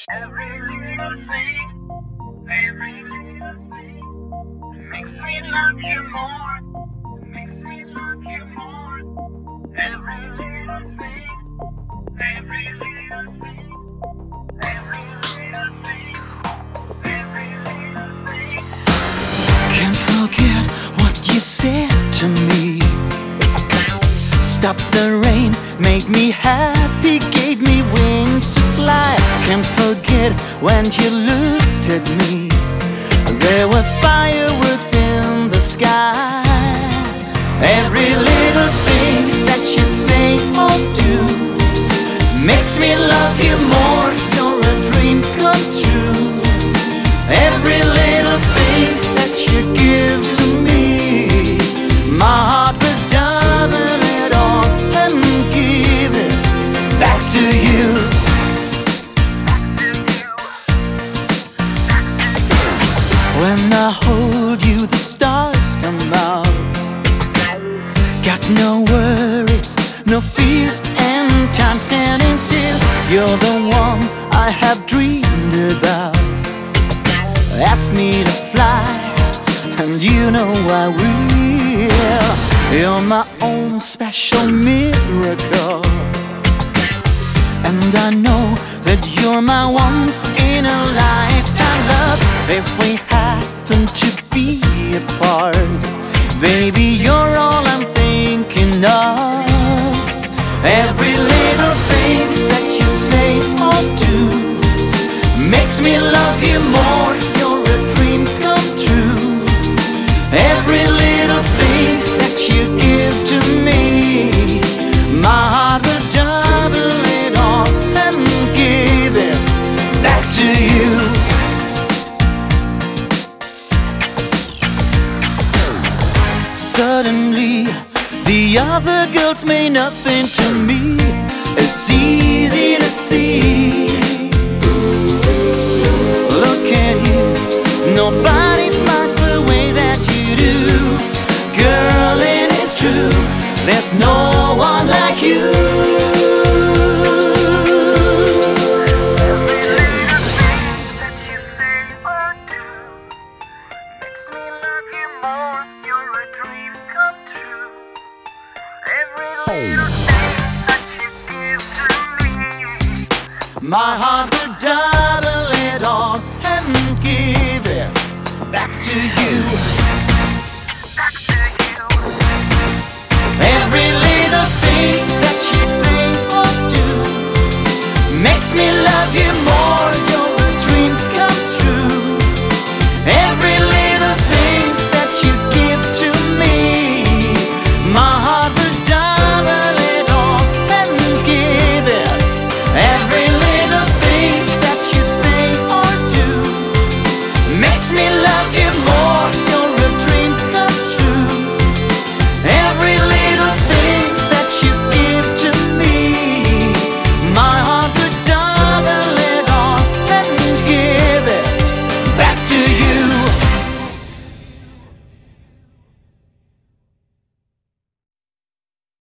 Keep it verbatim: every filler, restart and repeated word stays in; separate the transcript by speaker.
Speaker 1: Every little thing, every little thing makes me love you more, makes me love you more. Every little thing, every little thing, every little thing, every little thing.
Speaker 2: Can't forget what you said to me. Stop the rain, make me happy, gave me wings to fly. Can't forget when you looked at me. There were fireworks in the sky. Every little thing that you say or do makes me love you more. You're a dream come true. Every little thing that you give to me, my heart will double it all and give it back to you. When I hold you, the stars come out. Got no worries, no fears, and time standing still. You're the one I have dreamed about. Ask me to fly, and you know I will. You're my own special miracle, and I know that you're my once in a lifetime love. If we happen to be apart, baby, you're all I'm thinking of. Every little thing that you say or do makes me love you more. You're a dream come true. Every little thing that you give to me, my heart will double it all and give it back to you. Suddenly, the other girls mean nothing to me. It's easy to see. Look at you, nobody smiles the way that you do. Girl, it is true, there's no one like you. My heart will double it all and give it back to you. Back to you. Every little thing that you say or do makes me love you more. You're a dream come true. Every little thing that you give to me, my heart will double it all and give it. Every makes me love you more.